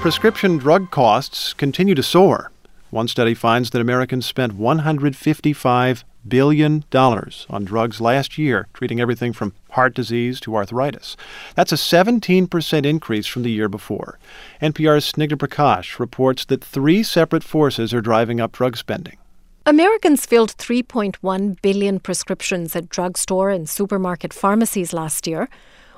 prescription drug costs continue to soar. One study finds that Americans spent $155 billion on drugs last year, treating everything from heart disease to arthritis. That's a 17% increase from the year before. NPR's Snigdha Prakash reports that three separate forces are driving up drug spending. Americans filled 3.1 billion prescriptions at drugstore and supermarket pharmacies last year,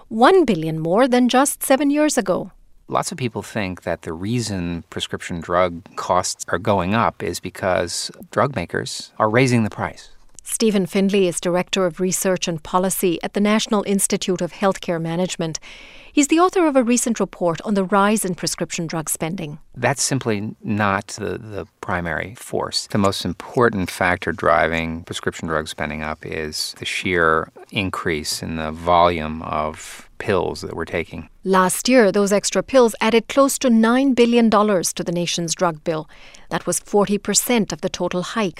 1 billion more than just 7 years ago. Lots of people think that the reason prescription drug costs are going up is because drug makers are raising the price. Stephen Findley is Director of Research and Policy at the National Institute of Healthcare Management. He's the author of a recent report on the rise in prescription drug spending. That's simply not the primary force. The most important factor driving prescription drug spending up is the sheer increase in the volume of pills that we're taking. Last year, those extra pills added close to $9 billion to the nation's drug bill. That was 40% of the total hike.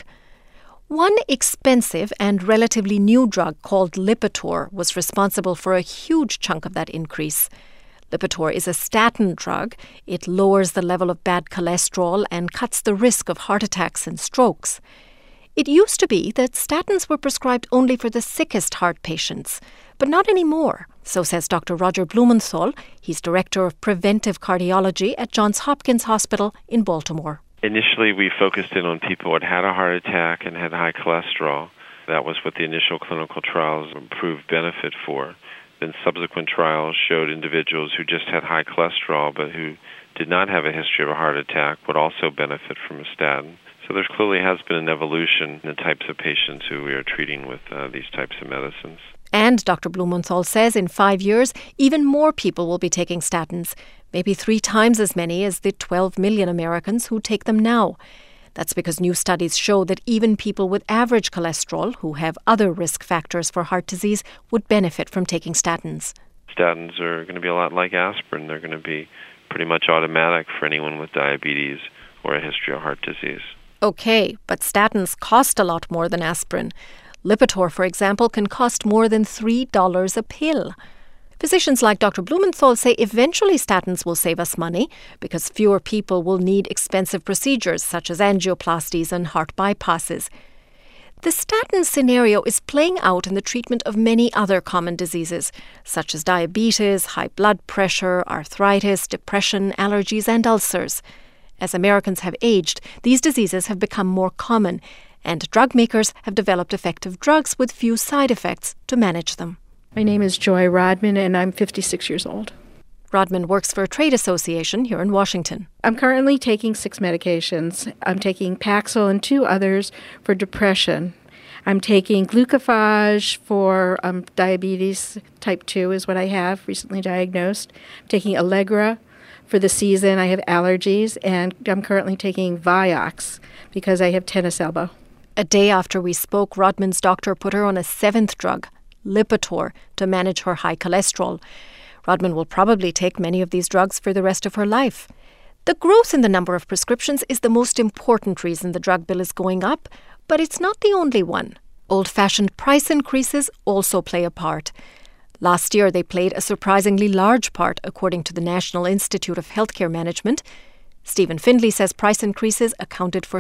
One expensive and relatively new drug called Lipitor was responsible for a huge chunk of that increase. Lipitor is a statin drug. It lowers the level of bad cholesterol and cuts the risk of heart attacks and strokes. It used to be that statins were prescribed only for the sickest heart patients, but not anymore, so says Dr. Roger Blumenthal. He's Director of Preventive Cardiology at Johns Hopkins Hospital in Baltimore. Initially, we focused in on people who had a heart attack and had high cholesterol. That was what the initial clinical trials proved benefit for. Then subsequent trials showed individuals who just had high cholesterol but who did not have a history of a heart attack would also benefit from a statin. So there clearly has been an evolution in the types of patients who we are treating with these types of medicines. And Dr. Blumenthal says in 5 years, even more people will be taking statins, maybe 3 times as many as the 12 million Americans who take them now. That's because new studies show that even people with average cholesterol who have other risk factors for heart disease would benefit from taking statins. Statins are going to be a lot like aspirin. They're going to be pretty much automatic for anyone with diabetes or a history of heart disease. Okay, but statins cost a lot more than aspirin. Lipitor, for example, can cost more than $3 a pill. Physicians like Dr. Blumenthal say eventually statins will save us money because fewer people will need expensive procedures such as angioplasties and heart bypasses. The statin scenario is playing out in the treatment of many other common diseases, such as diabetes, high blood pressure, arthritis, depression, allergies, and ulcers. As Americans have aged, these diseases have become more common, and drug makers have developed effective drugs with few side effects to manage them. My name is Joy Rodman, and I'm 56 years old. Rodman works for a trade association here in Washington. I'm currently taking 6 medications. I'm taking Paxil and 2 others for depression. I'm taking Glucophage for diabetes type 2 is what I have, recently diagnosed. I'm taking Allegra for the season. I have allergies, and I'm currently taking Vioxx because I have tennis elbow. A day after we spoke, Rodman's doctor put her on a 7th drug, Lipitor, to manage her high cholesterol. Rodman will probably take many of these drugs for the rest of her life. The growth in the number of prescriptions is the most important reason the drug bill is going up, but it's not the only one. Old-fashioned price increases also play a part. Last year, they played a surprisingly large part, according to the National Institute of Healthcare Management. Stephen Findley says price increases accounted for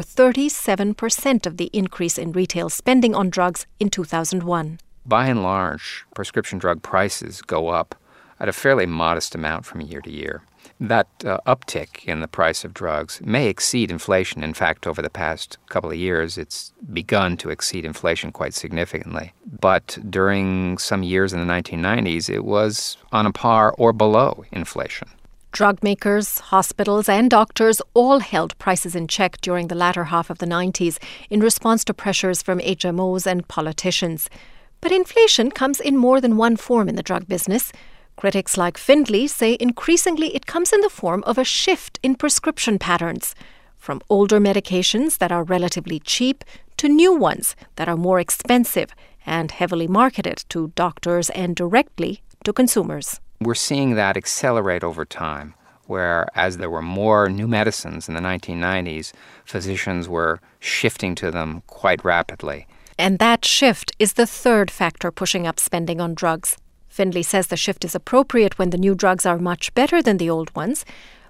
37% of the increase in retail spending on drugs in 2001. By and large, prescription drug prices go up at a fairly modest amount from year to year. That uptick in the price of drugs may exceed inflation. In fact, over the past couple of years, it's begun to exceed inflation quite significantly. But during some years in the 1990s, it was on a par or below inflation. Drug makers, hospitals, and doctors all held prices in check during the latter half of the 90s in response to pressures from HMOs and politicians. But inflation comes in more than one form in the drug business. Critics like Findley say increasingly it comes in the form of a shift in prescription patterns, from older medications that are relatively cheap to new ones that are more expensive and heavily marketed to doctors and directly to consumers. We're seeing that accelerate over time, where as there were more new medicines in the 1990s, physicians were shifting to them quite rapidly. And that shift is the third factor pushing up spending on drugs. Findley says the shift is appropriate when the new drugs are much better than the old ones,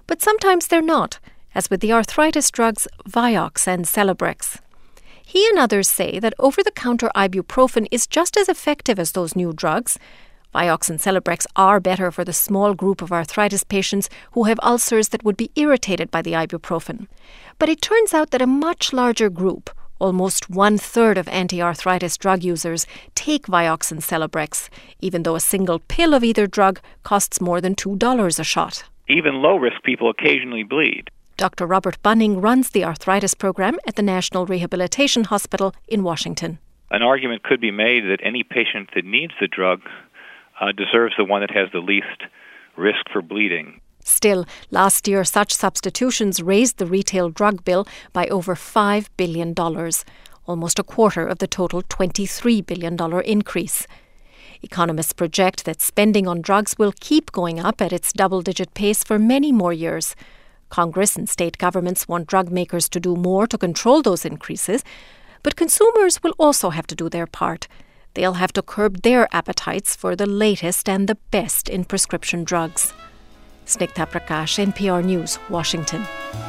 But sometimes they're not, as with the arthritis drugs Vioxx and Celebrex. He and others say that over-the-counter ibuprofen is just as effective as those new drugs. Vioxx and Celebrex are better for the small group of arthritis patients who have ulcers that would be irritated by the ibuprofen. But it turns out that a much larger group, almost 1/3 of anti-arthritis drug users, take Vioxx and Celebrex, even though a single pill of either drug costs more than $2 a shot. Even low-risk people occasionally bleed. Dr. Robert Bunning runs the arthritis program at the National Rehabilitation Hospital in Washington. An argument could be made that any patient that needs the drug deserves the one that has the least risk for bleeding. Still, last year such substitutions raised the retail drug bill by over $5 billion, almost a quarter of the total $23 billion increase. Economists project that spending on drugs will keep going up at its double-digit pace for many more years. Congress and state governments want drug makers to do more to control those increases, but consumers will also have to do their part. They'll have to curb their appetites for the latest and the best in prescription drugs. Snigdha Prakash, NPR News, Washington.